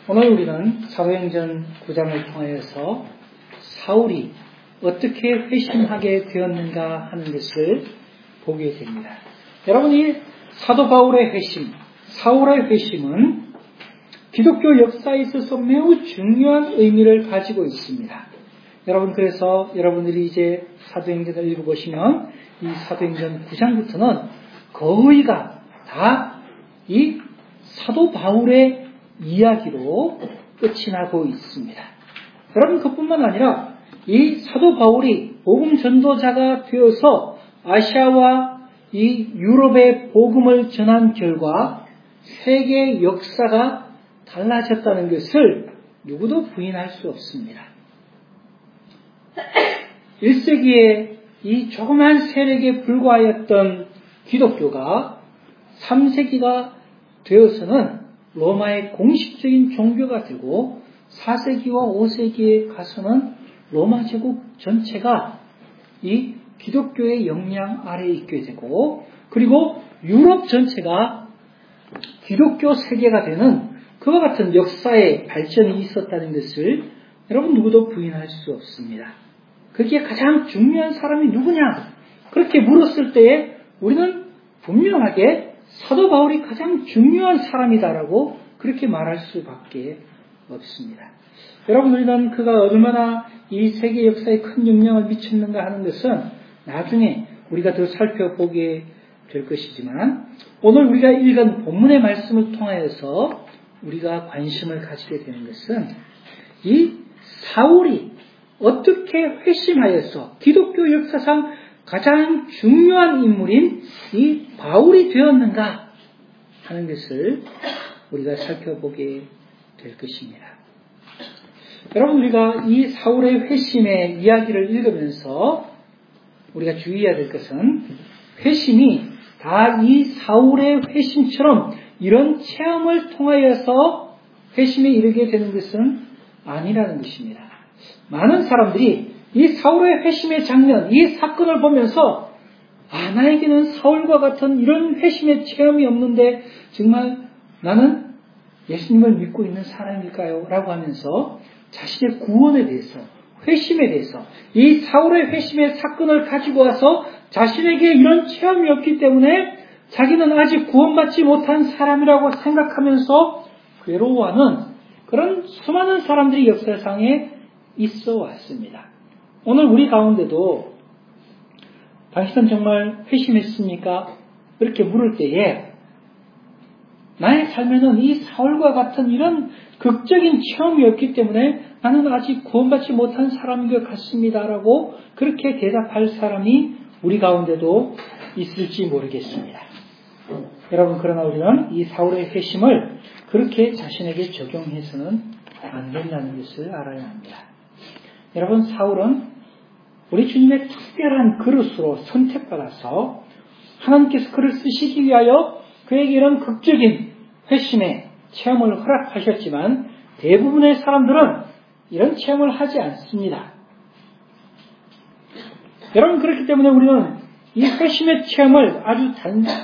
오늘 우리는 사도행전 9장을 통하여서 사울이 어떻게 회심하게 되었는가 하는 것을 보게 됩니다. 여러분, 이 사도 바울의 회심, 사울의 회심은 기독교 역사에 있어서 매우 중요한 의미를 가지고 있습니다. 여러분, 그래서 여러분들이 이제 사도행전을 읽어보시면 이 사도행전 9장부터는 거의가 다 이 사도 바울의 이야기로 끝이 나고 있습니다. 여러분, 그뿐만 아니라 이 사도 바울이 복음 전도자가 되어서 아시아와 이 유럽의 복음을 전한 결과 세계 역사가 달라졌다는 것을 누구도 부인할 수 없습니다. 1세기에 이 조그만 세력에 불과하였던 기독교가 3세기가 되어서는 로마의 공식적인 종교가 되고 4세기와 5세기에 가서는 로마 제국 전체가 이 기독교의 영향 아래에 있게 되고, 그리고 유럽 전체가 기독교 세계가 되는 그와 같은 역사의 발전이 있었다는 것을 여러분 누구도 부인할 수 없습니다. 거기에 가장 중요한 사람이 누구냐? 그렇게 물었을 때에 우리는 분명하게 사도 바울이 가장 중요한 사람이다라고 그렇게 말할 수밖에 없습니다. 여러분, 우리는 그가 얼마나 이 세계 역사에 큰 영향을 미쳤는가 하는 것은 나중에 우리가 더 살펴보게 될 것이지만, 오늘 우리가 읽은 본문의 말씀을 통하여서 우리가 관심을 가지게 되는 것은 이 사울이 어떻게 회심하여서 기독교 역사상 가장 중요한 인물인 이 바울이 되었는가 하는 것을 우리가 살펴보게 될 것입니다. 여러분, 우리가 이 사울의 회심의 이야기를 읽으면서 우리가 주의해야 될 것은 회심이 다 이 사울의 회심처럼 이런 체험을 통하여서 회심에 이르게 되는 것은 아니라는 것입니다. 많은 사람들이 이 사울의 회심의 장면, 이 사건을 보면서 나에게는 사울과 같은 이런 회심의 체험이 없는데 정말 나는 예수님을 믿고 있는 사람일까요? 라고 하면서 자신의 구원에 대해서, 회심에 대해서 이 사울의 회심의 사건을 가지고 와서 자신에게 이런 체험이 없기 때문에 자기는 아직 구원받지 못한 사람이라고 생각하면서 괴로워하는 그런 수많은 사람들이 역사상에 있어 왔습니다. 오늘 우리 가운데도 당신은 정말 회심했습니까? 이렇게 물을 때에 나의 삶에는 이 사울과 같은 이런 극적인 체험이 없기 때문에 나는 아직 구원받지 못한 사람인 것 같습니다라고 그렇게 대답할 사람이 우리 가운데도 있을지 모르겠습니다. 여러분, 그러나 우리는 이 사울의 회심을 그렇게 자신에게 적용해서는 안 된다는 것을 알아야 합니다. 여러분, 사울은 우리 주님의 특별한 그릇으로 선택받아서 하나님께서 그를 쓰시기 위하여 그에게 이런 극적인 회심의 체험을 허락하셨지만 대부분의 사람들은 이런 체험을 하지 않습니다. 여러분, 그렇기 때문에 우리는 이 회심의 체험을 아주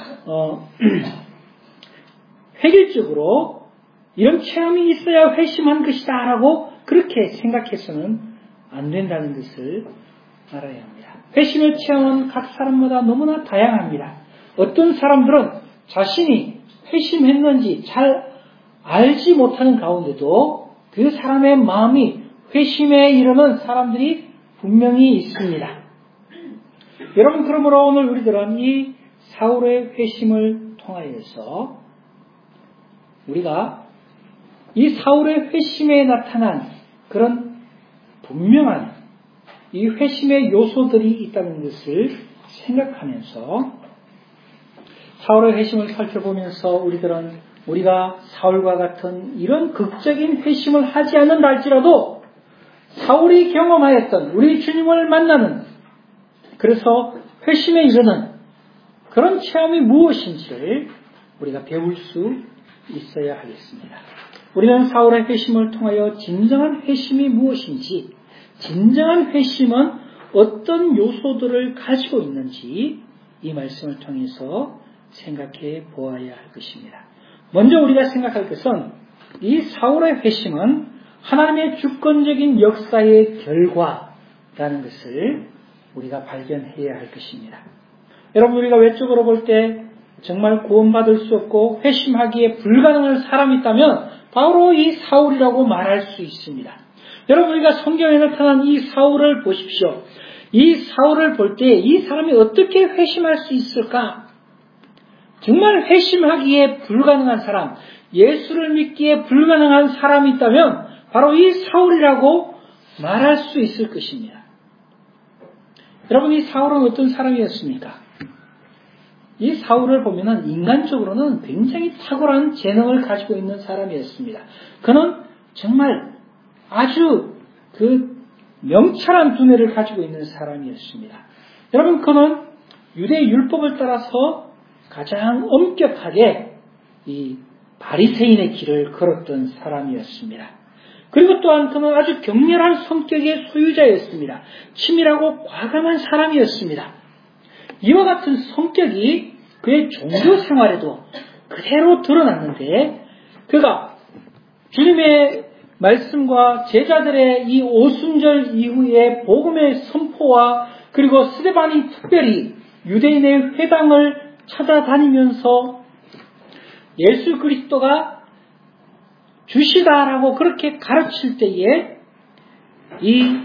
획일적으로 이런 체험이 있어야 회심한 것이다 라고 그렇게 생각해서는 안 된다는 것을 알아야 합니다. 회심의 체험은 각 사람마다 너무나 다양합니다. 어떤 사람들은 자신이 회심했는지 잘 알지 못하는 가운데도 그 사람의 마음이 회심에 이르는 사람들이 분명히 있습니다. 여러분, 그러므로 오늘 우리들은 이 사울의 회심을 통하여서 우리가 이 사울의 회심에 나타난 그런 분명한 이 회심의 요소들이 있다는 것을 생각하면서 사울의 회심을 살펴보면서 우리가 사울과 같은 이런 극적인 회심을 하지 않는다 할지라도 사울이 경험하였던 우리 주님을 만나는, 그래서 회심에 이르는 그런 체험이 무엇인지를 우리가 배울 수 있어야 하겠습니다. 우리는 사울의 회심을 통하여 진정한 회심이 무엇인지, 진정한 회심은 어떤 요소들을 가지고 있는지 이 말씀을 통해서 생각해 보아야 할 것입니다. 먼저 우리가 생각할 것은 이 사울의 회심은 하나님의 주권적인 역사의 결과라는 것을 우리가 발견해야 할 것입니다. 여러분, 우리가 외적으로 볼 때 정말 구원받을 수 없고 회심하기에 불가능한 사람이 있다면 바로 이 사울이라고 말할 수 있습니다. 여러분, 우리가 성경에 나타난 이 사울을 보십시오. 이 사울을 볼 때 이 사람이 어떻게 회심할 수 있을까? 정말 회심하기에 불가능한 사람, 예수를 믿기에 불가능한 사람이 있다면 바로 이 사울이라고 말할 수 있을 것입니다. 여러분, 이 사울은 어떤 사람이었습니까? 이 사울을 보면은 인간적으로는 굉장히 탁월한 재능을 가지고 있는 사람이었습니다. 그는 정말 아주 명철한 두뇌를 가지고 있는 사람이었습니다. 여러분, 그는 유대 율법을 따라서 가장 엄격하게 이 바리새인의 길을 걸었던 사람이었습니다. 그리고 또한 그는 아주 격렬한 성격의 소유자였습니다. 치밀하고 과감한 사람이었습니다. 이와 같은 성격이 그의 종교 생활에도 그대로 드러났는데, 그가 주님의 말씀과 제자들의 이 오순절 이후의 복음의 선포와 그리고 스데반이 특별히 유대인의 회당을 찾아다니면서 예수 그리스도가 주시다라고 그렇게 가르칠 때에 이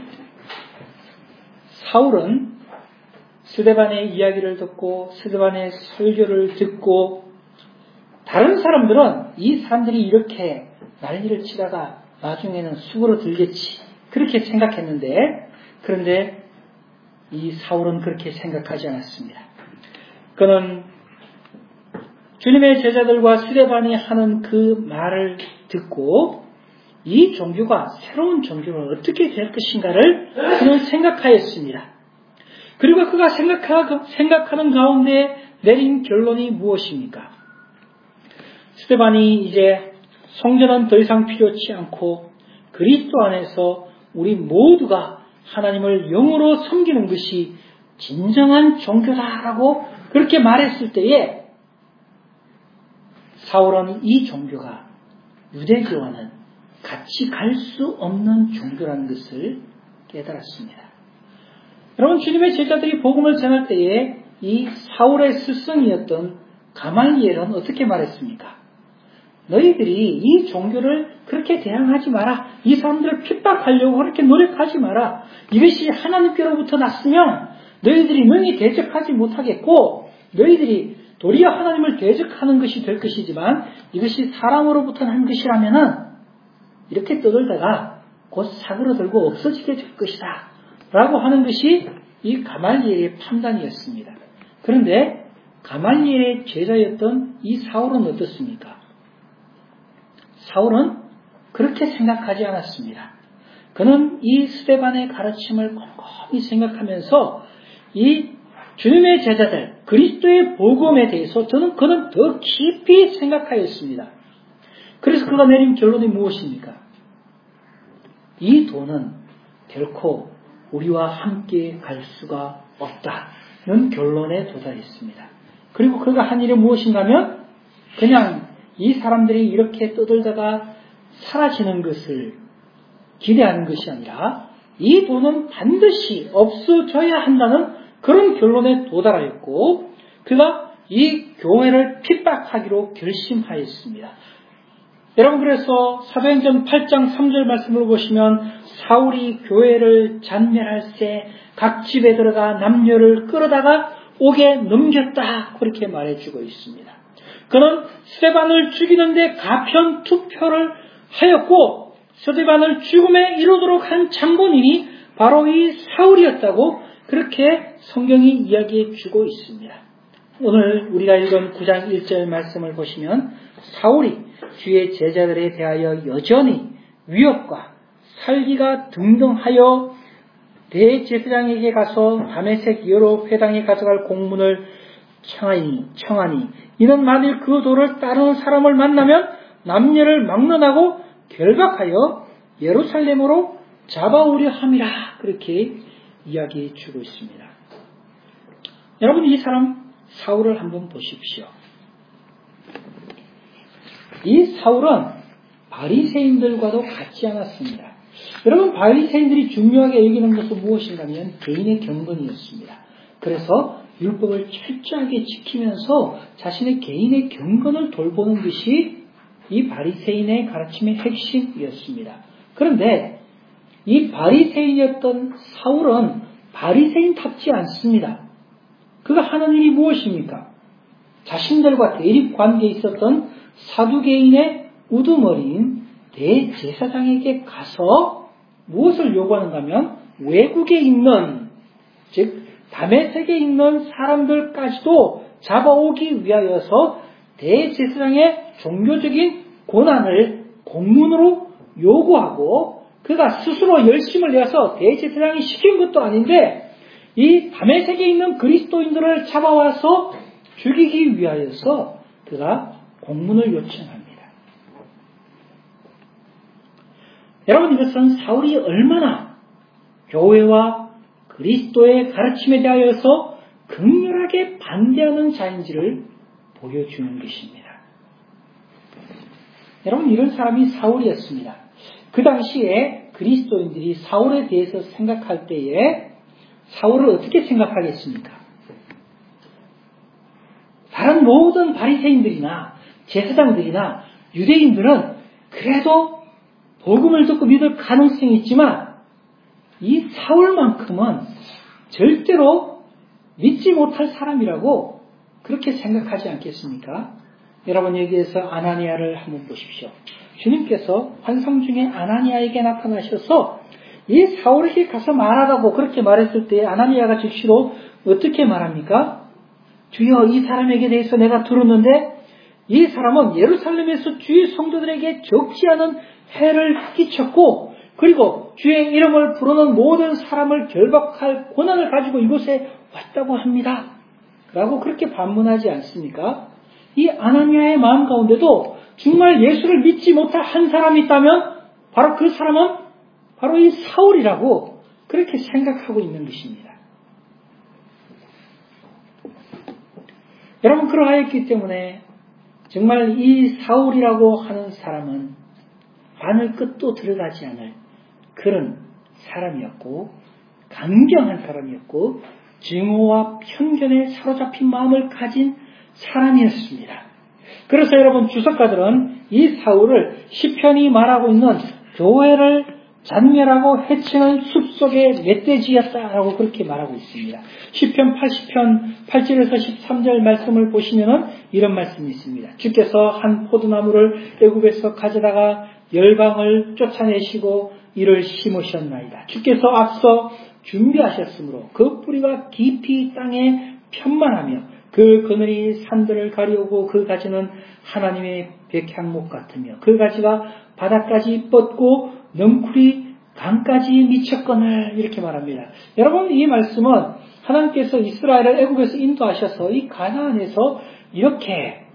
사울은 스데반의 이야기를 듣고 스데반의 설교를 듣고, 다른 사람들은 이 사람들이 이렇게 난리를 치다가 나중에는 수고로 들겠지 그렇게 생각했는데, 그런데 이 사울은 그렇게 생각하지 않았습니다. 그는 주님의 제자들과 스데반이 하는 그 말을 듣고 이 종교가 새로운 종교로 어떻게 될 것인가를 그는 생각하였습니다. 그리고 그가 생각하는 가운데 내린 결론이 무엇입니까? 스데반이 이제 성전은 더 이상 필요치 않고 그리스도 안에서 우리 모두가 하나님을 영으로 섬기는 것이 진정한 종교다라고 그렇게 말했을 때에 사울은 이 종교가 유대교와는 같이 갈 수 없는 종교라는 것을 깨달았습니다. 여러분, 주님의 제자들이 복음을 전할 때에 이 사울의 스승이었던 가말리엘은 어떻게 말했습니까? 너희들이 이 종교를 그렇게 대항하지 마라. 이 사람들을 핍박하려고 그렇게 노력하지 마라. 이것이 하나님께로부터 났으면 너희들이 능히 대적하지 못하겠고, 너희들이 도리어 하나님을 대적하는 것이 될 것이지만 이것이 사람으로부터 난 것이라면은 이렇게 떠들다가 곧 사그러들고 없어지게 될 것이다 라고 하는 것이 이 가말리엘의 판단이었습니다. 그런데 가말리엘의 제자였던 이 사울은 어떻습니까? 사울은 그렇게 생각하지 않았습니다. 그는 이 스데반의 가르침을 꼼꼼히 생각하면서 이 주님의 제자들, 그리스도의 복음에 대해서 그는 더 깊이 생각하였습니다. 그래서 그가 내린 결론이 무엇입니까? 이 돈은 결코 우리와 함께 갈 수가 없다는 결론에 도달했습니다. 그리고 그가 한 일이 무엇인가 하면 그냥 이 사람들이 이렇게 떠들다가 사라지는 것을 기대하는 것이 아니라 이 돈은 반드시 없어져야 한다는 그런 결론에 도달하였고, 그가 이 교회를 핍박하기로 결심하였습니다. 여러분, 그래서 사도행전 8장 3절 말씀을 보시면 사울이 교회를 잔멸할새 각 집에 들어가 남녀를 끌어다가 옥에 넘겼다 그렇게 말해주고 있습니다. 그는 스데반을 죽이는데 가편 투표를 하였고, 스데반을 죽음에 이르도록 한 장본인이 바로 이 사울이었다고 그렇게 성경이 이야기해 주고 있습니다. 오늘 우리가 읽은 9장 1절 말씀을 보시면 사울이 주의 제자들에 대하여 여전히 위협과 살기가 등등하여 대제사장에게 가서 다메섹 여러 회당에 가져갈 공문을 청하니 이는 만일 그 도를 따르는 사람을 만나면 남녀를 막론하고 결박하여 예루살렘으로 잡아오려 함이라 그렇게 이야기해 주고 있습니다. 여러분, 이 사람 사울을 한번 보십시오. 이 사울은 바리새인들과도 같지 않았습니다. 여러분, 바리새인들이 중요하게 여기는 것은 무엇인가면 개인의 경건이었습니다. 그래서 율법을 철저하게 지키면서 자신의 개인의 경건을 돌보는 것이 이 바리새인의 가르침의 핵심이었습니다. 그런데 이 바리새인이었던 사울은 바리새인답지 않습니다. 그가 하는 일이 무엇입니까? 자신들과 대립 관계에 있었던 사두개인의 우두머리인 대제사장에게 가서 무엇을 요구하는가 하면 외국에 있는, 즉 다메섹에 있는 사람들까지도 잡아오기 위하여서 대제사장의 종교적인 고난을 공문으로 요구하고, 그가 스스로 열심을 내서 대제사장이 시킨 것도 아닌데 이 다메섹에 있는 그리스도인들을 잡아와서 죽이기 위하여서 그가 공문을 요청합니다. 여러분, 이것은 사울이 얼마나 교회와 그리스도의 가르침에 대하여서 극렬하게 반대하는 자인지를 보여주는 것입니다. 여러분, 이런 사람이 사울이었습니다. 그 당시에 그리스도인들이 사울에 대해서 생각할 때에 사울을 어떻게 생각하겠습니까? 다른 모든 바리새인들이나 제사장들이나 유대인들은 그래도 복음을 듣고 믿을 가능성이 있지만 이 사울만큼은 절대로 믿지 못할 사람이라고 그렇게 생각하지 않겠습니까? 여러분, 여기에서 아나니아를 한번 보십시오. 주님께서 환상 중에 아나니아에게 나타나셔서 이 사울에게 가서 말하라고 그렇게 말했을 때 아나니아가 즉시로 어떻게 말합니까? 주여, 이 사람에게 대해서 내가 들었는데 이 사람은 예루살렘에서 주의 성도들에게 적지 않은 해를 끼쳤고, 그리고 주의 이름을 부르는 모든 사람을 결박할 권한을 가지고 이곳에 왔다고 합니다. 라고 그렇게 반문하지 않습니까? 이 아나니아의 마음 가운데도 정말 예수를 믿지 못할 한 사람이 있다면 바로 그 사람은 바로 이 사울이라고 그렇게 생각하고 있는 것입니다. 여러분, 그러하였기 때문에 정말 이 사울이라고 하는 사람은 바늘 끝도 들어가지 않을 그런 사람이었고, 강경한 사람이었고, 증오와 편견에 사로잡힌 마음을 가진 사람이었습니다. 그래서 여러분, 주석가들은 이 사울을 시편이 말하고 있는 교회를 잔멸하고 해치는 숲속의 멧돼지였다라고 그렇게 말하고 있습니다. 시편 80편 8절에서 13절 말씀을 보시면은 이런 말씀이 있습니다. 주께서 한 포도나무를 애굽에서 가져다가 열방을 쫓아내시고 이를 심으셨나이다. 주께서 앞서 준비하셨으므로 그 뿌리가 깊이 땅에 편만하며 그 그늘이 산들을 가리우고 그 가지는 하나님의 백향목 같으며 그 가지가 바닥까지 뻗고 넝쿨이 강까지 미쳤거늘, 이렇게 말합니다. 여러분, 이 말씀은 하나님께서 이스라엘을 애굽에서 인도하셔서 이 가나안에서 이렇게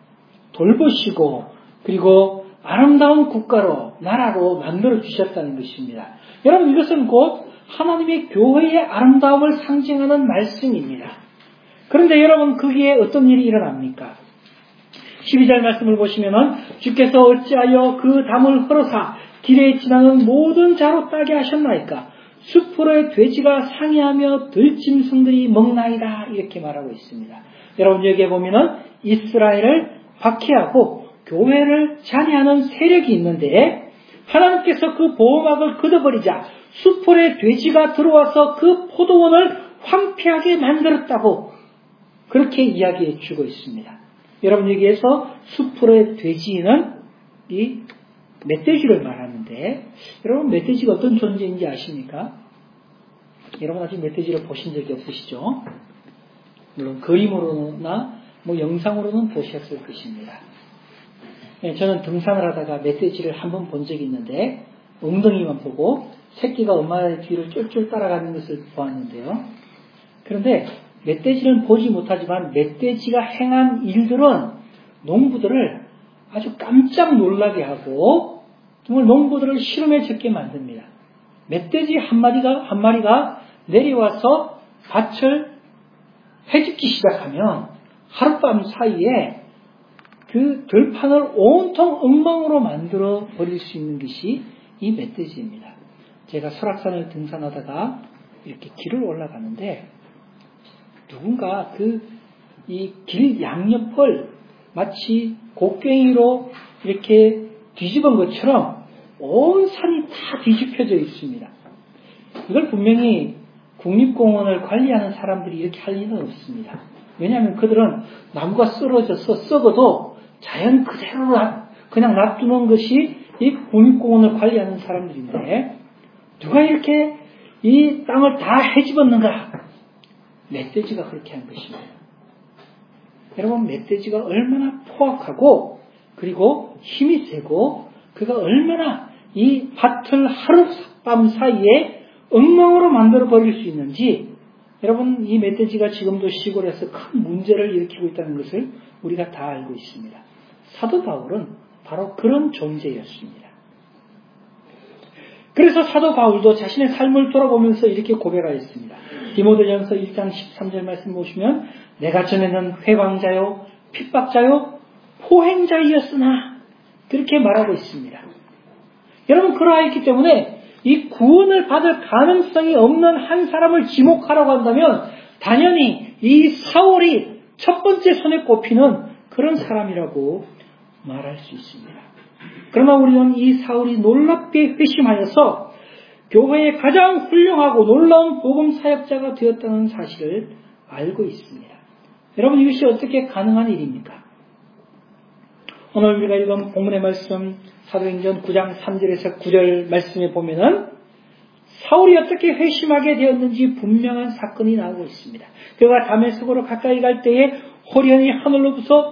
돌보시고 그리고 아름다운 국가로, 나라로 만들어 주셨다는 것입니다. 여러분, 이것은 곧 하나님의 교회의 아름다움을 상징하는 말씀입니다. 그런데 여러분, 거기에 어떤 일이 일어납니까? 12절 말씀을 보시면은 주께서 어찌하여 그 담을 헐어사 길에 지나는 모든 자로 따게 하셨나이까? 숲으로의 돼지가 상해하며 들짐승들이 먹나이다, 이렇게 말하고 있습니다. 여러분, 여기에 보면은 이스라엘을 박해하고 교회를 잔해하는 세력이 있는데 하나님께서 그 보호막을 걷어버리자 숲으로의 돼지가 들어와서 그 포도원을 황폐하게 만들었다고 그렇게 이야기해 주고 있습니다. 여러분, 여기에서 숲으로의 돼지는 이 멧돼지를 말하는데, 여러분, 멧돼지가 어떤 존재인지 아십니까? 여러분, 아직 멧돼지를 보신 적이 없으시죠? 물론 그림으로나 영상으로는 보셨을 것입니다. 저는 등산을 하다가 멧돼지를 한번 본 적이 있는데 엉덩이만 보고 새끼가 엄마의 뒤를 쫄쫄 따라가는 것을 보았는데요. 그런데 멧돼지는 보지 못하지만 멧돼지가 행한 일들은 농부들을 아주 깜짝 놀라게 하고 정말 농부들을 시름에 적게 만듭니다. 멧돼지 한 마리가 내려와서 밭을 헤집기 시작하면 하룻밤 사이에 그 들판을 온통 엉망으로 만들어 버릴 수 있는 것이 이 멧돼지입니다. 제가 설악산을 등산하다가 이렇게 길을 올라가는데 누군가 이 길 양옆을 마치 곡괭이로 이렇게 뒤집은 것처럼 온 산이 다 뒤집혀져 있습니다. 이걸 분명히 국립공원을 관리하는 사람들이 이렇게 할 리는 없습니다. 왜냐하면 그들은 나무가 쓰러져서 썩어도 자연 그대로 그냥 놔두는 것이 이 국립공원을 관리하는 사람들인데 누가 이렇게 이 땅을 다 헤집었는가? 멧돼지가 그렇게 한 것입니다. 여러분, 멧돼지가 얼마나 포악하고 그리고 힘이 세고 그가 얼마나 이 밭을 하룻밤 사이에 엉망으로 만들어 버릴 수 있는지, 여러분, 이 멧돼지가 지금도 시골에서 큰 문제를 일으키고 있다는 것을 우리가 다 알고 있습니다. 사도 바울은 바로 그런 존재였습니다. 그래서 사도 바울도 자신의 삶을 돌아보면서 이렇게 고백하였습니다. 디모데전서 1장 13절 말씀 보시면 내가 전에는 회방자요 핍박자요 포행자이었으나 그렇게 말하고 있습니다. 여러분, 그러하였기 때문에 이 구원을 받을 가능성이 없는 한 사람을 지목하라고 한다면 당연히 이 사울이 첫 번째 손에 꼽히는 그런 사람이라고 말할 수 있습니다. 그러나 우리는 이 사울이 놀랍게 회심하여서 교회의 가장 훌륭하고 놀라운 복음 사역자가 되었다는 사실을 알고 있습니다. 여러분, 이것이 어떻게 가능한 일입니까? 오늘 우리가 읽은 본문의 말씀 사도행전 9장 3절에서 9절 말씀에 보면은 사울이 어떻게 회심하게 되었는지 분명한 사건이 나오고 있습니다. 그가 다메섹으로 가까이 갈 때에 호련히 하늘로부터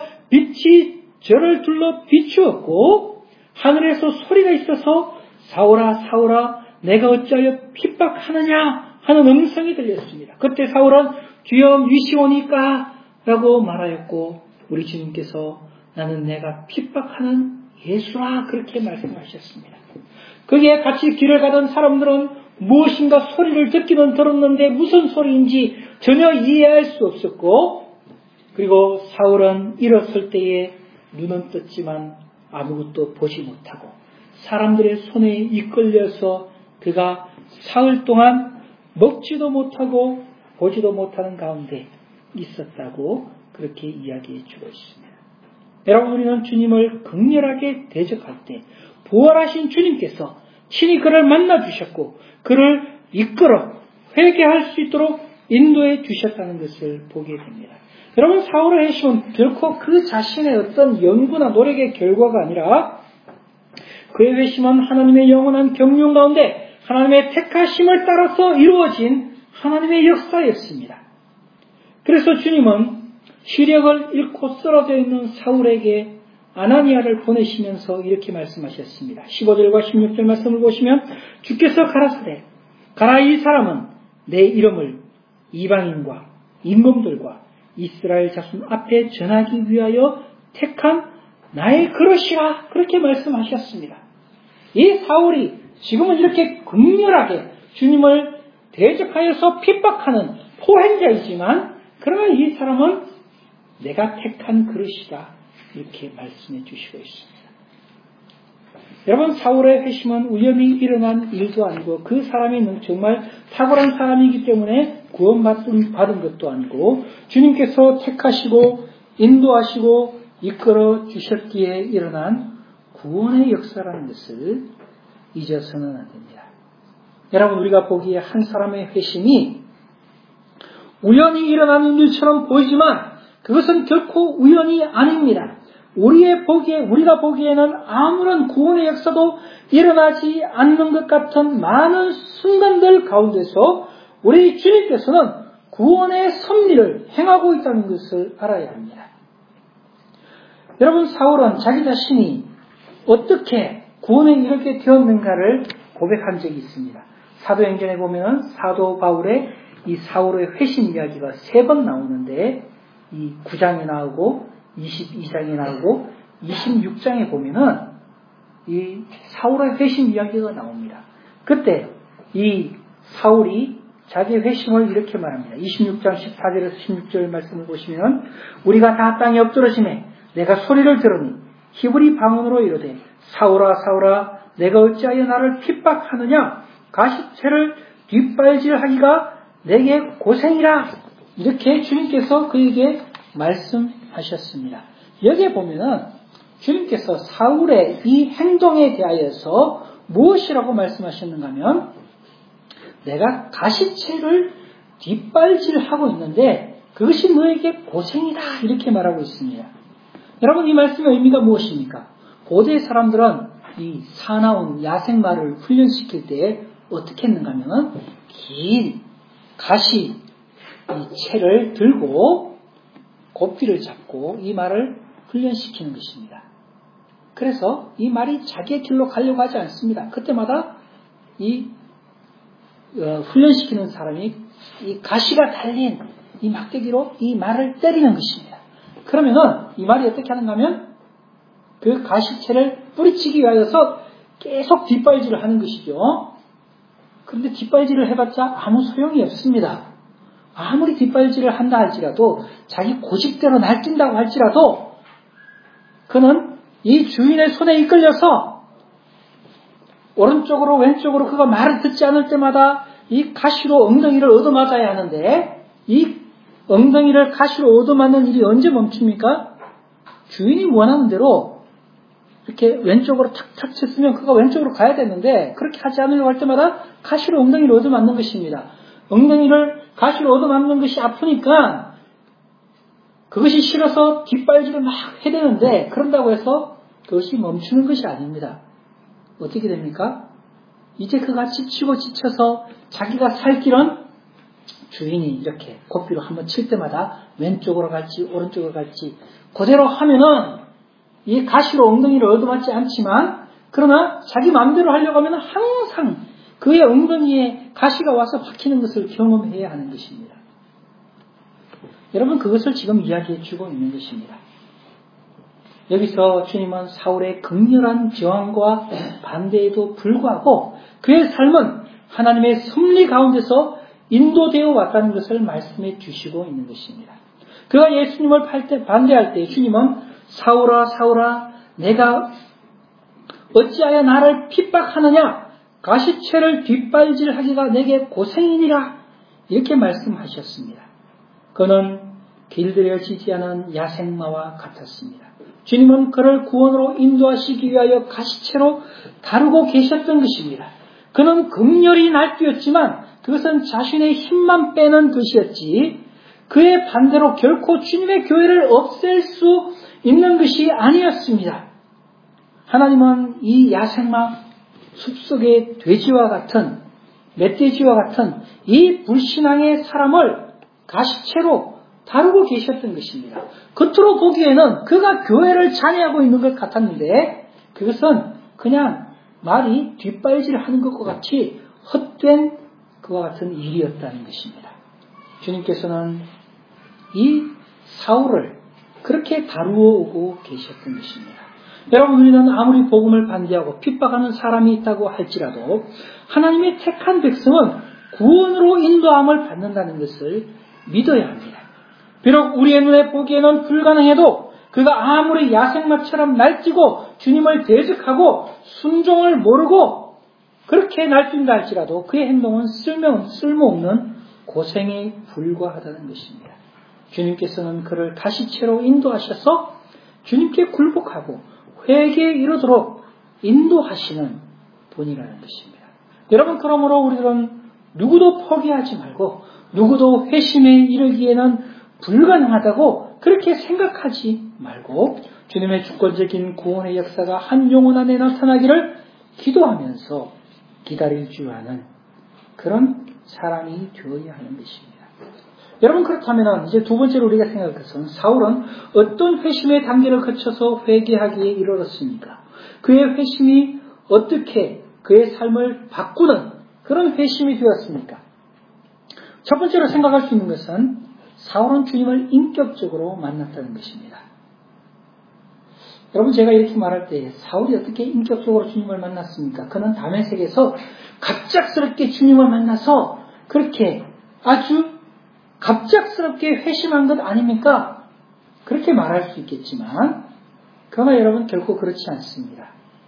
빛이 저를 둘러 비추었고 하늘에서 소리가 있어서 사울아 사울아 내가 어찌하여 핍박하느냐 하는 음성이 들렸습니다. 그때 사울은 주여 미시오니까 라고 말하였고 우리 주님께서 나는 내가 핍박하는 예수라 그렇게 말씀하셨습니다. 거기에 같이 길을 가던 사람들은 무엇인가 소리를 듣기는 들었는데 무슨 소리인지 전혀 이해할 수 없었고, 그리고 사울은 일어설 때에 눈은 떴지만 아무것도 보지 못하고 사람들의 손에 이끌려서 그가 사흘 동안 먹지도 못하고 보지도 못하는 가운데 있었다고 그렇게 이야기해 주고 있습니다. 여러분, 우리는 주님을 극렬하게 대적할 때 부활하신 주님께서 친히 그를 만나 주셨고 그를 이끌어 회개할 수 있도록 인도해 주셨다는 것을 보게 됩니다. 여러분, 사울의 회심은 결코 그 자신의 어떤 연구나 노력의 결과가 아니라 그의 회심은 하나님의 영원한 경륜 가운데 하나님의 택하심을 따라서 이루어진 하나님의 역사였습니다. 그래서 주님은 시력을 잃고 쓰러져 있는 사울에게 아나니아를 보내시면서 이렇게 말씀하셨습니다. 15절과 16절 말씀을 보시면 주께서 가라사대 가라 이 사람은 내 이름을 이방인과 임금들과 이스라엘 자손 앞에 전하기 위하여 택한 나의 그릇이라 그렇게 말씀하셨습니다. 이 사울이 지금은 이렇게 극렬하게 주님을 대적하여서 핍박하는 포행자이지만 그러나 이 사람은 내가 택한 그릇이다 이렇게 말씀해 주시고 있습니다. 여러분, 사울의 회심은 우연히 일어난 일도 아니고 그 사람이 정말 탁월한 사람이기 때문에 구원받은 것도 아니고 주님께서 택하시고 인도하시고 이끌어 주셨기에 일어난 구원의 역사라는 것을 잊어서는 안 됩니다. 여러분, 우리가 보기에 한 사람의 회심이 우연히 일어나는 일처럼 보이지만 그것은 결코 우연이 아닙니다. 우리가 보기에는 아무런 구원의 역사도 일어나지 않는 것 같은 많은 순간들 가운데서 우리 주님께서는 구원의 섭리를 행하고 있다는 것을 알아야 합니다. 여러분, 사울은 자기 자신이 어떻게 구원에 이르게 되었는가를 고백한 적이 있습니다. 사도행전에 보면 사도 바울의 이 사울의 회심 이야기가 3번 나오는데 이 9장에 나오고 22장에 나오고 26장에 보면은 이 사울의 회심 이야기가 나옵니다. 그때 이 사울이 자기의 회심을 이렇게 말합니다. 26장 14절에서 16절 말씀을 보시면 우리가 다 땅에 엎드러지매 내가 소리를 들으니 히브리 방언으로 이르되 사울아 사울아 내가 어찌하여 나를 핍박하느냐 가시체를 뒷발질하기가 내게 고생이라. 이렇게 주님께서 그에게 말씀하셨습니다. 여기에 보면은 주님께서 사울의 이 행동에 대하여서 무엇이라고 말씀하셨는가 하면 내가 가시체를 뒷발질하고 있는데 그것이 너에게 고생이다 이렇게 말하고 있습니다. 여러분 이 말씀의 의미가 무엇입니까? 고대 사람들은 이 사나운 야생마를 훈련시킬 때 어떻게 했는가 하면 긴 가시 이 채를 들고 고삐를 잡고 이 말을 훈련시키는 것입니다. 그래서 이 말이 자기의 길로 가려고 하지 않습니다. 그때마다 이 훈련시키는 사람이 이 가시가 달린 이 막대기로 이 말을 때리는 것입니다. 그러면은 이 말이 어떻게 하는가 하면 그 가시채를 뿌리치기 위하여서 계속 뒷발질을 하는 것이죠. 그런데 뒷발질을 해봤자 아무 소용이 없습니다. 아무리 뒷발질을 한다 할지라도 자기 고집대로 날뛴다고 할지라도 그는 이 주인의 손에 이끌려서 오른쪽으로 왼쪽으로 그가 말을 듣지 않을 때마다 이 가시로 엉덩이를 얻어맞아야 하는데 이 엉덩이를 가시로 얻어맞는 일이 언제 멈춥니까? 주인이 원하는 대로 이렇게 왼쪽으로 탁탁 쳤으면 그가 왼쪽으로 가야 되는데 그렇게 하지 않으려고 할 때마다 가시로 엉덩이를 얻어맞는 것입니다. 엉덩이를 가시로 얻어맞는 것이 아프니까 그것이 싫어서 뒷발질을 막 해대는데 그런다고 해서 그것이 멈추는 것이 아닙니다. 어떻게 됩니까? 이제 그가 지치고 지쳐서 자기가 살 길은 주인이 이렇게 고삐로 한번 칠 때마다 왼쪽으로 갈지 오른쪽으로 갈지 그대로 하면은 이 가시로 엉덩이를 얻어맞지 않지만 그러나 자기 마음대로 하려고 하면 항상 그의 엉덩이에 가시가 와서 박히는 것을 경험해야 하는 것입니다. 여러분 그것을 지금 이야기해 주고 있는 것입니다. 여기서 주님은 사울의 극렬한 저항과 반대에도 불구하고 그의 삶은 하나님의 섭리 가운데서 인도되어 왔다는 것을 말씀해 주시고 있는 것입니다. 그가 예수님을 반대할 때 주님은 사울아 사울아 내가 어찌하여 나를 핍박하느냐 가시채를 뒷발질하기가 내게 고생이니라 이렇게 말씀하셨습니다. 그는 길들여지지 않은 야생마와 같았습니다. 주님은 그를 구원으로 인도하시기 위하여 가시채로 다루고 계셨던 것입니다. 그는 극렬히 날뛰었지만 그것은 자신의 힘만 빼는 것이었지 그의 반대로 결코 주님의 교회를 없앨 수 있는 것이 아니었습니다. 하나님은 이 야생마 숲속의 돼지와 같은 멧돼지와 같은 이 불신앙의 사람을 가시채로 다루고 계셨던 것입니다. 겉으로 보기에는 그가 교회를 잔해하고 있는 것 같았는데 그것은 그냥 말이 뒷발질하는 것과 같이 헛된 그와 같은 일이었다는 것입니다. 주님께서는 이 사울을 그렇게 다루어 오고 계셨던 것입니다. 여러분 우리는 아무리 복음을 반대하고 핍박하는 사람이 있다고 할지라도 하나님의 택한 백성은 구원으로 인도함을 받는다는 것을 믿어야 합니다. 비록 우리의 눈에 보기에는 불가능해도 그가 아무리 야생마처럼 날뛰고 주님을 대적하고 순종을 모르고 그렇게 날뛴다 할지라도 그의 행동은 쓸모없는 고생에 불과하다는 것입니다. 주님께서는 그를 가시채로 인도하셔서 주님께 굴복하고 회개에 이르도록 인도하시는 분이라는 것입니다. 여러분 그러므로 우리들은 누구도 포기하지 말고 누구도 회심에 이르기에는 불가능하다고 그렇게 생각하지 말고 주님의 주권적인 구원의 역사가 한 영혼 안에 나타나기를 기도하면서 기다릴 줄 아는 그런 사람이 되어야 하는 것입니다. 여러분 그렇다면 이제 두 번째로 우리가 생각할 것은 사울은 어떤 회심의 단계를 거쳐서 회개하기에 이르렀습니까? 그의 회심이 어떻게 그의 삶을 바꾸는 그런 회심이 되었습니까? 첫 번째로 생각할 수 있는 것은 사울은 주님을 인격적으로 만났다는 것입니다. 여러분 제가 이렇게 말할 때 사울이 어떻게 인격적으로 주님을 만났습니까? 그는 다메섹에서 갑작스럽게 주님을 만나서 그렇게 아주 갑작스럽게 회심한 것 아닙니까? 그렇게 말할 수 있겠지만 그러나 여러분 결코 그렇지 않습니다.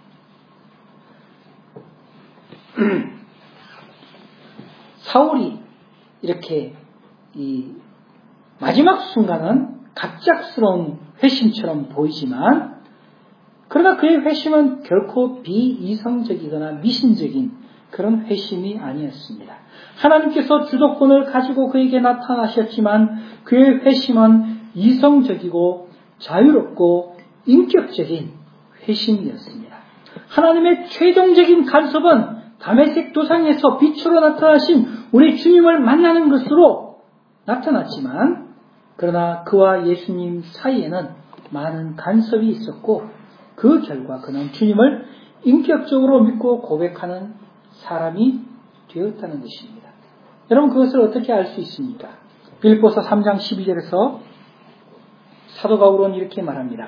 사울이 이렇게 이 마지막 순간은 갑작스러운 회심처럼 보이지만 그러나 그의 회심은 결코 비이성적이거나 미신적인 그런 회심이 아니었습니다. 하나님께서 주도권을 가지고 그에게 나타나셨지만 그의 회심은 이성적이고 자유롭고 인격적인 회심이었습니다. 하나님의 최종적인 간섭은 다메섹 도상에서 빛으로 나타나신 우리 주님을 만나는 것으로 나타났지만 그러나 그와 예수님 사이에는 많은 간섭이 있었고 그 결과 그는 주님을 인격적으로 믿고 고백하는 사람이 되었다는 것입니다. 여러분 그것을 어떻게 알 수 있습니까? 빌립보서 3장 12절에서 사도 바울은 이렇게 말합니다.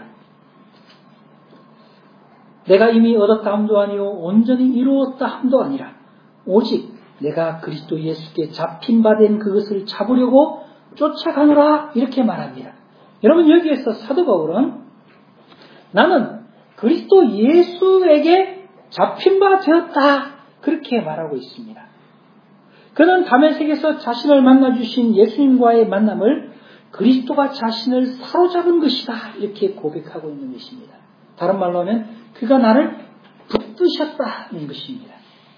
내가 이미 얻었다 함도 아니요 온전히 이루었다 함도 아니라 오직 내가 그리스도 예수께 잡힌 바 된 그것을 잡으려고 쫓아가노라 이렇게 말합니다. 여러분 여기에서 사도 바울은 나는 그리스도 예수에게 잡힌 바 되었다 그렇게 말하고 있습니다. 그는 다메섹에서 자신을 만나주신 예수님과의 만남을 그리스도가 자신을 사로잡은 것이다 이렇게 고백하고 있는 것입니다. 다른 말로 하면 그가 나를 붙드셨다는 것입니다.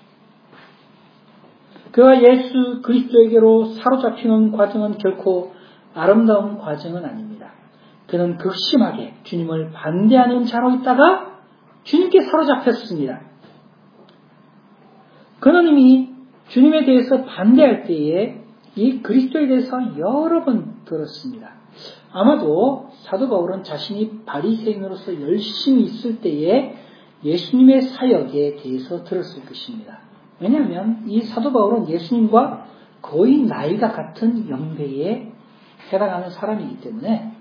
그가 예수 그리스도에게로 사로잡히는 과정은 결코 아름다운 과정은 아닙니다. 그는 극심하게 주님을 반대하는 자로 있다가 주님께 사로잡혔습니다. 그는 이미 주님에 대해서 반대할 때에 이 그리스도에 대해서 여러 번 들었습니다. 아마도 사도 바울은 자신이 바리새인으로서 열심히 있을 때에 예수님의 사역에 대해서 들었을 것입니다. 왜냐하면 이 사도 바울은 예수님과 거의 나이가 같은 연배에 해당하는 사람이기 때문에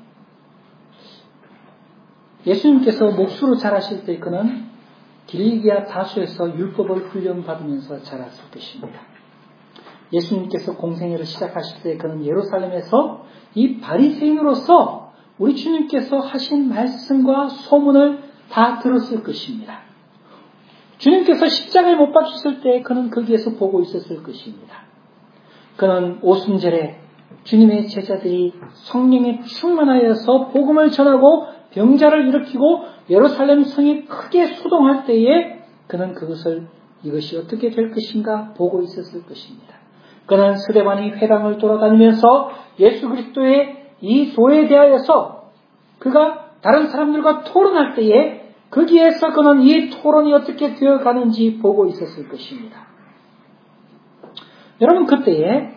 예수님께서 목수로 자라실 때 그는 길리기아 다수에서 율법을 훈련받으면서 자랐을 것입니다. 예수님께서 공생애를 시작하실 때 그는 예루살렘에서 이 바리새인으로서 우리 주님께서 하신 말씀과 소문을 다 들었을 것입니다. 주님께서 십자가에 못 박히실 때 그는 거기에서 보고 있었을 것입니다. 그는 오순절에 주님의 제자들이 성령에 충만하여서 복음을 전하고 병자를 일으키고 예루살렘 성이 크게 소동할 때에 그는 이것이 어떻게 될 것인가 보고 있었을 것입니다. 그는 스데반의 회당을 돌아다니면서 예수 그리스도의 이 도에 대하여서 그가 다른 사람들과 토론할 때에 거기에서 그는 이 토론이 어떻게 되어가는지 보고 있었을 것입니다. 여러분 그때에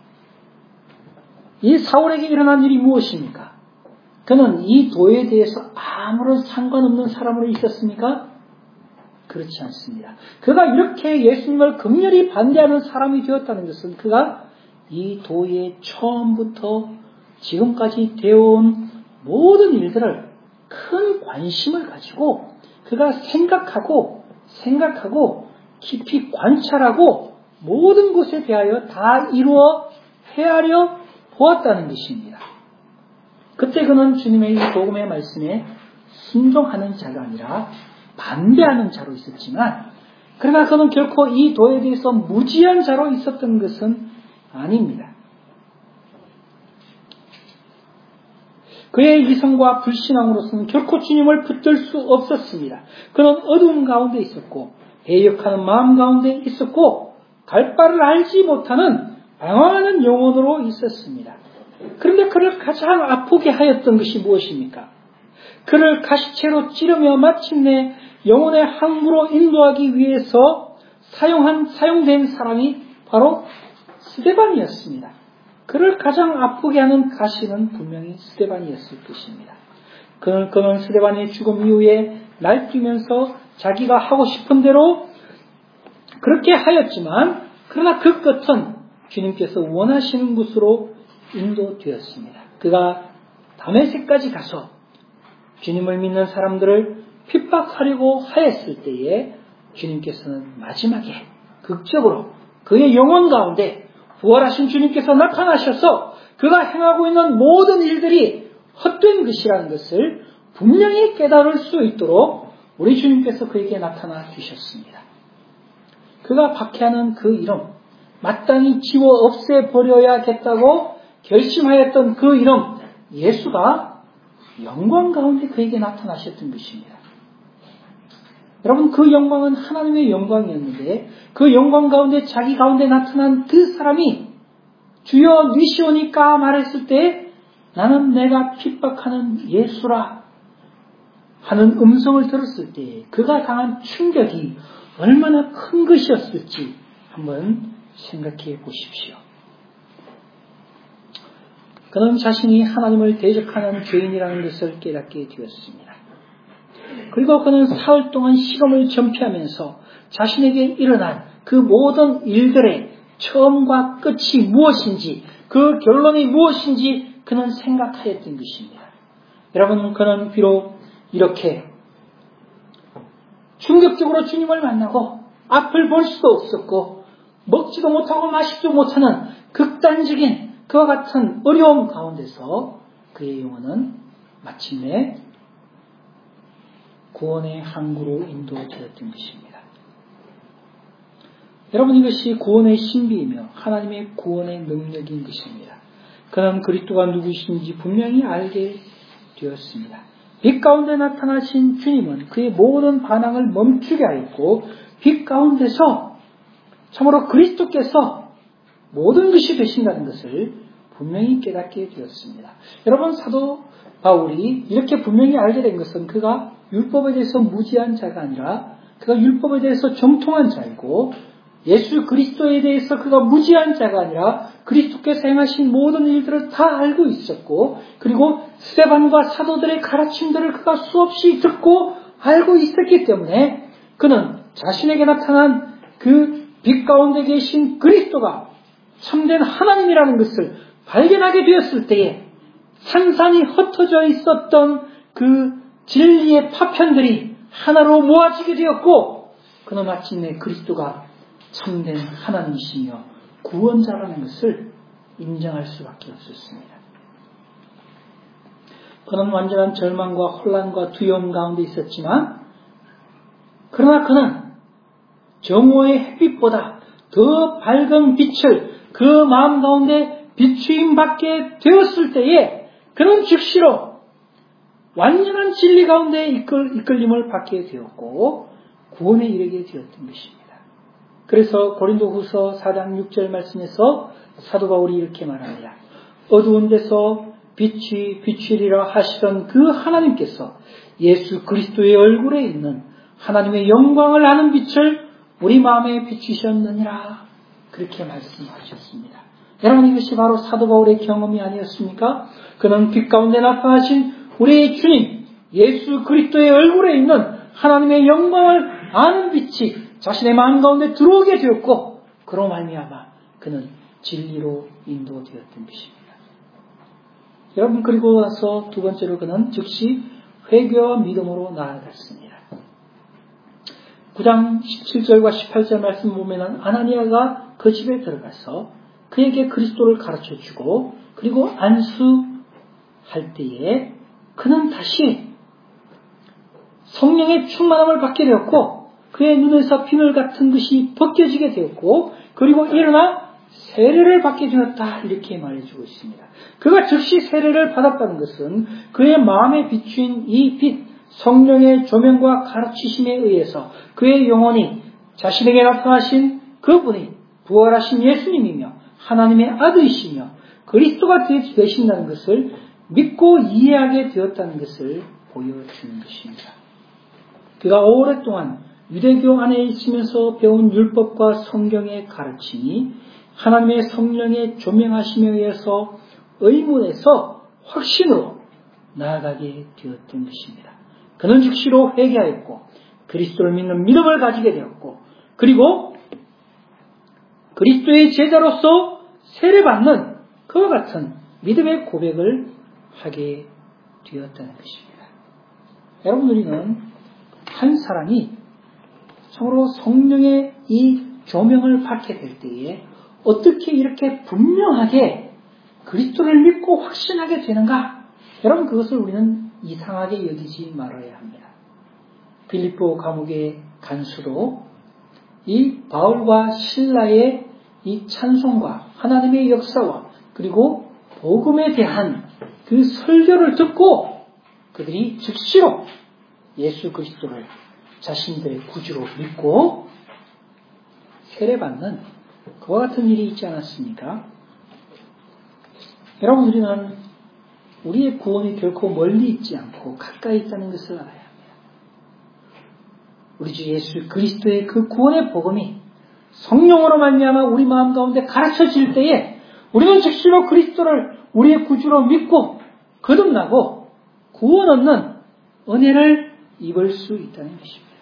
이 사울에게 일어난 일이 무엇입니까? 그는 이 도에 대해서 아무런 상관없는 사람으로 있었습니까? 그렇지 않습니다. 그가 이렇게 예수님을 극렬히 반대하는 사람이 되었다는 것은 그가 이 도에 처음부터 지금까지 되어온 모든 일들을 큰 관심을 가지고 그가 생각하고 깊이 관찰하고 모든 것에 대하여 다 이루어 헤아려 보았다는 것입니다. 그때 그는 주님의 이 복음의 말씀에 순종하는 자가 아니라 반대하는 자로 있었지만 그러나 그는 결코 이 도에 대해서 무지한 자로 있었던 것은 아닙니다. 그의 이성과 불신앙으로서는 결코 주님을 붙들 수 없었습니다. 그는 어두움 가운데 있었고 배역하는 마음 가운데 있었고 갈 바를 알지 못하는 방황하는 영혼으로 있었습니다. 그런데 그를 가장 아프게 하였던 것이 무엇입니까? 그를 가시채로 찌르며 마침내 영혼의 항구로 인도하기 위해서 사용된 사람이 바로 스데반이었습니다. 그를 가장 아프게 하는 가시는 분명히 스데반이었을 것입니다. 그는 스데반의 죽음 이후에 날뛰면서 자기가 하고 싶은 대로 그렇게 하였지만 그러나 그 끝은 주님께서 원하시는 곳으로 인도되었습니다. 그가 다메섹까지 가서 주님을 믿는 사람들을 핍박하려고 하였을 때에 주님께서는 마지막에 극적으로 그의 영혼 가운데 부활하신 주님께서 나타나셔서 그가 행하고 있는 모든 일들이 헛된 것이라는 것을 분명히 깨달을 수 있도록 우리 주님께서 그에게 나타나 주셨습니다. 그가 박해하는 그 이름, 마땅히 지워 없애버려야겠다고 결심하였던 그 이름, 예수가 영광 가운데 그에게 나타나셨던 것입니다. 여러분, 그 영광은 하나님의 영광이었는데 그 영광 가운데 자기 가운데 나타난 그 사람이 주여 니시오니까 말했을 때 나는 내가 핍박하는 예수라 하는 음성을 들었을 때 그가 당한 충격이 얼마나 큰 것이었을지 한번 생각해 보십시오. 그는 자신이 하나님을 대적하는 죄인이라는 것을 깨닫게 되었습니다. 그리고 그는 사흘 동안 시험을 전폐하면서 자신에게 일어난 그 모든 일들의 처음과 끝이 무엇인지, 그 결론이 무엇인지 그는 생각하였던 것입니다. 여러분, 그는 비록 이렇게 충격적으로 주님을 만나고 앞을 볼 수도 없었고 먹지도 못하고 마시지도 못하는 극단적인 그와 같은 어려움 가운데서 그의 영혼은 마침내 구원의 항구로 인도되었던 것입니다. 여러분, 이것이 구원의 신비이며 하나님의 구원의 능력인 것입니다. 그는 그리스도가 누구신지 분명히 알게 되었습니다. 빛 가운데 나타나신 주님은 그의 모든 반항을 멈추게 하였고 빛 가운데서 참으로 그리스도께서 모든 것이 되신다는 것을 분명히 깨닫게 되었습니다. 여러분, 사도 바울이 이렇게 분명히 알게 된 것은 그가 율법에 대해서 무지한 자가 아니라 그가 율법에 대해서 정통한 자이고 예수 그리스도에 대해서 그가 무지한 자가 아니라 그리스도께서 행하신 모든 일들을 다 알고 있었고 그리고 스데반과 사도들의 가르침들을 그가 수없이 듣고 알고 있었기 때문에 그는 자신에게 나타난 그 빛 가운데 계신 그리스도가 참된 하나님이라는 것을 발견하게 되었을 때에 산산이 흩어져 있었던 그 진리의 파편들이 하나로 모아지게 되었고 그는 마침내 그리스도가 참된 하나님이시며 구원자라는 것을 인정할 수밖에 없었습니다. 그는 완전한 절망과 혼란과 두려움 가운데 있었지만 그러나 그는 정오의 햇빛보다 더 밝은 빛을 그 마음 가운데 비추임 받게 되었을 때에 그는 즉시로 완전한 진리 가운데 이끌림을 받게 되었고 구원에 이르게 되었던 것입니다. 그래서 고린도후서 4장 6절 말씀에서 사도 바울이 이렇게 말합니다. 어두운 데서 빛이 비추리라 하시던 그 하나님께서 예수 그리스도의 얼굴에 있는 하나님의 영광을 아는 빛을 우리 마음에 비추셨느니라 그렇게 말씀하셨습니다. 여러분, 이것이 바로 사도 바울의 경험이 아니었습니까? 그는 빛 가운데 나타나신 우리의 주님 예수 그리스도의 얼굴에 있는 하나님의 영광을 아는 빛이 자신의 마음 가운데 들어오게 되었고 그로 말미암아 그는 진리로 인도되었던 것입니다. 여러분, 그리고 나서 두 번째로 그는 즉시 회개와 믿음으로 나아갔습니다. 9장 17절과 18절 말씀 보면 아나니아가 그 집에 들어가서 그에게 그리스도를 가르쳐주고 그리고 안수할 때에 그는 다시 성령의 충만함을 받게 되었고 그의 눈에서 비늘 같은 것이 벗겨지게 되었고 그리고 일어나 세례를 받게 되었다 이렇게 말해주고 있습니다. 그가 즉시 세례를 받았다는 것은 그의 마음에 비추인 이 빛 성령의 조명과 가르치심에 의해서 그의 영혼이 자신에게 나타나신 그분이 부활하신 예수님이며 하나님의 아들이시며 그리스도가 되신다는 것을 믿고 이해하게 되었다는 것을 보여주는 것입니다. 그가 오랫동안 유대교 안에 있으면서 배운 율법과 성경의 가르침이 하나님의 성령의 조명하심에 의해서 의문에서 확신으로 나아가게 되었던 것입니다. 그는 즉시로 회개하였고 그리스도를 믿는 믿음을 가지게 되었고 그리고 그리스도의 제자로서 세례받는 그와 같은 믿음의 고백을 하게 되었다는 것입니다. 여러분, 우리는 한 사람이 참으로 성령의 이 조명을 받게 될 때에 어떻게 이렇게 분명하게 그리스도를 믿고 확신하게 되는가? 여러분, 그것을 우리는 이상하게 여기지 말아야 합니다. 빌립보 감옥의 간수도 이 바울과 실라의 이 찬송과 하나님의 역사와 그리고 복음에 대한 그 설교를 듣고 그들이 즉시로 예수 그리스도를 자신들의 구주로 믿고 세례받는 그와 같은 일이 있지 않았습니까? 여러분, 우리는 우리의 구원이 결코 멀리 있지 않고 가까이 있다는 것을 알아야 합니다. 우리 주 예수 그리스도의 그 구원의 복음이 성령으로 말미암아 우리 마음 가운데 가르쳐질 때에 우리는 즉시로 그리스도를 우리의 구주로 믿고 거듭나고 구원 얻는 은혜를 입을 수 있다는 것입니다.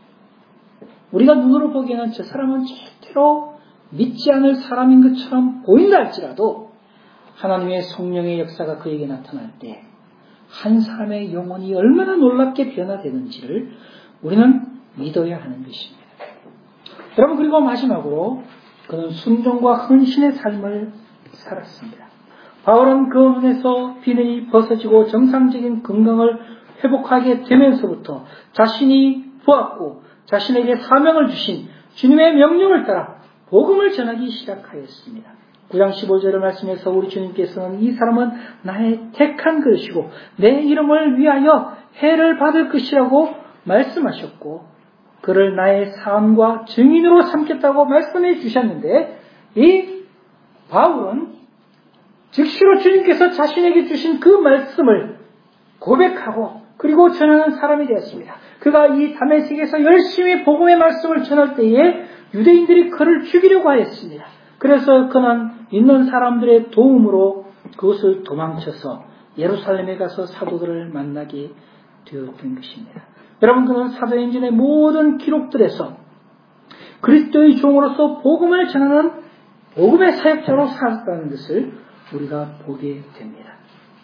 우리가 눈으로 보기에는 저 사람은 절대로 믿지 않을 사람인 것처럼 보인다 할지라도 하나님의 성령의 역사가 그에게 나타날 때 한 사람의 영혼이 얼마나 놀랍게 변화되는지를 우리는 믿어야 하는 것입니다. 여러분, 그리고 마지막으로 그는 순종과 헌신의 삶을 살았습니다. 바울은 그 문에서 비늘이 벗어지고 정상적인 건강을 회복하게 되면서부터 자신이 보았고 자신에게 사명을 주신 주님의 명령을 따라 복음을 전하기 시작하였습니다. 9장 15절의 말씀에서 우리 주님께서는 이 사람은 나의 택한 것이고 내 이름을 위하여 해를 받을 것이라고 말씀하셨고 그를 나의 사함과 증인으로 삼겠다고 말씀해 주셨는데 이 바울은 즉시로 주님께서 자신에게 주신 그 말씀을 고백하고 그리고 전하는 사람이 되었습니다. 그가 이 다메섹에서 열심히 복음의 말씀을 전할 때에 유대인들이 그를 죽이려고 하였습니다. 그래서 그는 있는 사람들의 도움으로 그것을 도망쳐서 예루살렘에 가서 사도들을 만나게 되었던 것입니다. 여러분, 그는 사도행전의 모든 기록들에서 그리스도의 종으로서 복음을 전하는 복음의 사역자로 살았다는 것을 우리가 보게 됩니다.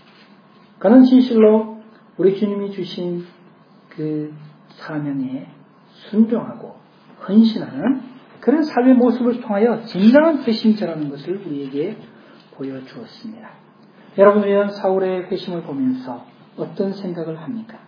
그는 진실로 우리 주님이 주신 그 사명에 순종하고 헌신하는 그런 삶의 모습을 통하여 진정한 회심자라는 것을 우리에게 보여주었습니다. 여러분, 우리는 사울의 회심을 보면서 어떤 생각을 합니까?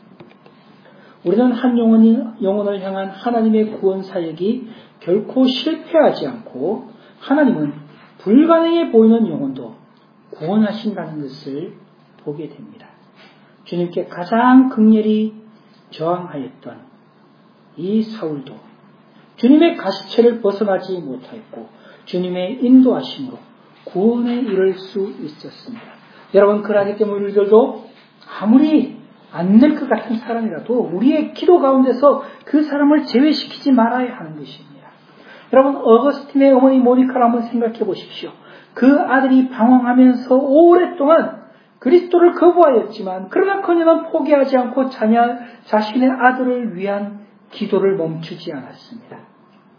우리는 한 영혼을 향한 하나님의 구원 사역이 결코 실패하지 않고 하나님은 불가능해 보이는 영혼도 구원하신다는 것을 보게 됩니다. 주님께 가장 극렬히 저항하였던 이 사울도 주님의 가시체를 벗어나지 못하였고 주님의 인도하심으로 구원에 이를 수 있었습니다. 여러분, 그러기 때문에 우리들도 아무리 안 될 것 같은 사람이라도 우리의 기도 가운데서 그 사람을 제외시키지 말아야 하는 것입니다. 여러분, 어거스틴의 어머니 모니카를 한번 생각해 보십시오. 그 아들이 방황하면서 오랫동안 그리스도를 거부하였지만 그러나 그녀는 포기하지 않고 자신의 아들을 위한 기도를 멈추지 않았습니다.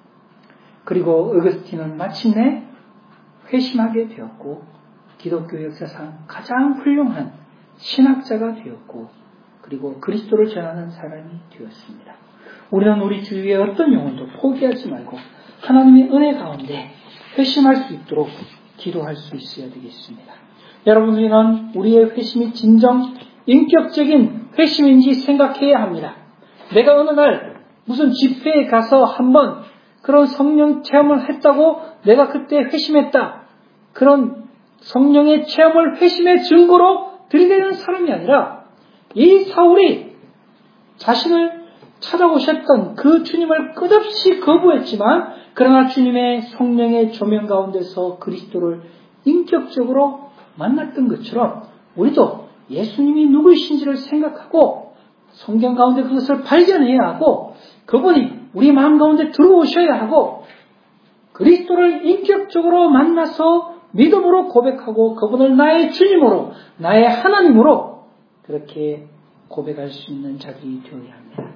그리고 어거스틴은 마침내 회심하게 되었고 기독교 역사상 가장 훌륭한 신학자가 되었고 그리고 그리스도를 전하는 사람이 되었습니다. 우리는 우리 주위의 어떤 영혼도 포기하지 말고 하나님의 은혜 가운데 회심할 수 있도록 기도할 수 있어야 되겠습니다. 여러분, 우리는 우리의 회심이 진정 인격적인 회심인지 생각해야 합니다. 내가 어느 날 무슨 집회에 가서 한번 그런 성령 체험을 했다고 내가 그때 회심했다. 그런 성령의 체험을 회심의 증거로 들이대는 사람이 아니라 이 사울이 자신을 찾아오셨던 그 주님을 끝없이 거부했지만 그러나 주님의 성령의 조명 가운데서 그리스도를 인격적으로 만났던 것처럼 우리도 예수님이 누구이신지를 생각하고 성경 가운데 그것을 발견해야 하고 그분이 우리 마음 가운데 들어오셔야 하고 그리스도를 인격적으로 만나서 믿음으로 고백하고 그분을 나의 주님으로 나의 하나님으로 그렇게 고백할 수 있는 자들이 되어야 합니다.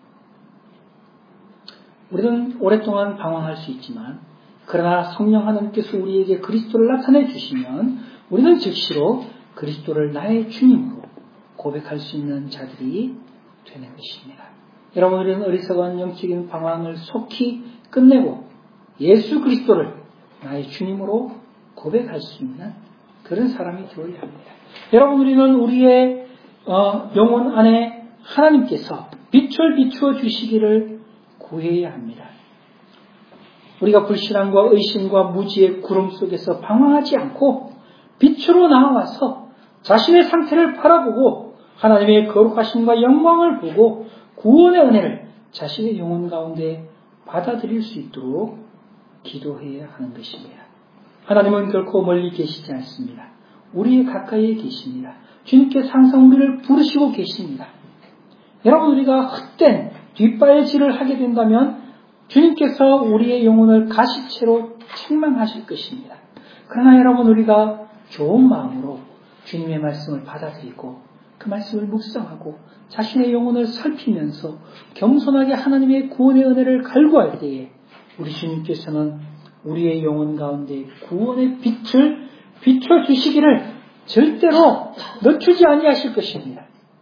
우리는 오랫동안 방황할 수 있지만 그러나 성령 하나님께서 우리에게 그리스도를 나타내 주시면 우리는 즉시로 그리스도를 나의 주님으로 고백할 수 있는 자들이 되는 것입니다. 여러분, 우리는 어리석은 영적인 방황을 속히 끝내고 예수 그리스도를 나의 주님으로 고백할 수 있는 그런 사람이 되어야 합니다. 여러분, 우리는 우리의 영혼 안에 하나님께서 빛을 비추어 주시기를 구해야 합니다. 우리가 불신앙과 의심과 무지의 구름 속에서 방황하지 않고 빛으로 나와서 자신의 상태를 바라보고 하나님의 거룩하심과 영광을 보고 구원의 은혜를 자신의 영혼 가운데 받아들일 수 있도록 기도해야 하는 것입니다. 하나님은 결코 멀리 계시지 않습니다. 우리의 가까이에 계십니다. 주님께서 항상 우리를 부르시고 계십니다. 여러분, 우리가 헛된 뒷발질을 하게 된다면 주님께서 우리의 영혼을 가시채로 책망하실 것입니다. 그러나 여러분, 우리가 좋은 마음으로 주님의 말씀을 받아들이고 그 말씀을 묵상하고 자신의 영혼을 살피면서 겸손하게 하나님의 구원의 은혜를 갈구할 때에 우리 주님께서는 우리의 영혼 가운데 구원의 빛을 비춰주시기를 절대로 늦추지 아니하실 것입니다.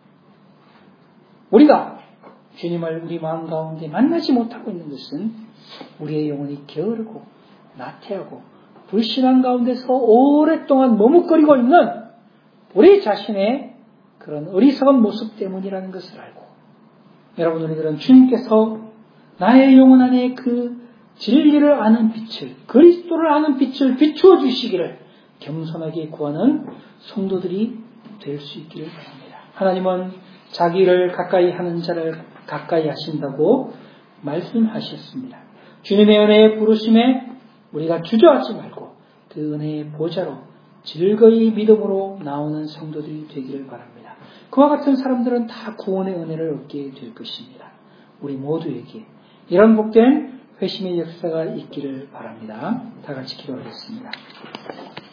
우리가 주님을 우리 마음 가운데 만나지 못하고 있는 것은 우리의 영혼이 게으르고 나태하고 불신앙 가운데서 오랫동안 머뭇거리고 있는 우리 자신의 그런 어리석은 모습 때문이라는 것을 알고, 여러분, 우리들은 주님께서 나의 영혼 안에 그 진리를 아는 빛을, 그리스도를 아는 빛을 비추어 주시기를 겸손하게 구하는 성도들이 될 수 있기를 바랍니다. 하나님은 자기를 가까이 하는 자를 가까이 하신다고 말씀하셨습니다. 주님의 은혜의 부르심에 우리가 주저하지 말고 그 은혜의 보좌로 즐거이 믿음으로 나오는 성도들이 되기를 바랍니다. 그와 같은 사람들은 다 구원의 은혜를 얻게 될 것입니다. 우리 모두에게 이런 복된 회심의 역사가 있기를 바랍니다. 다 같이 기도하겠습니다.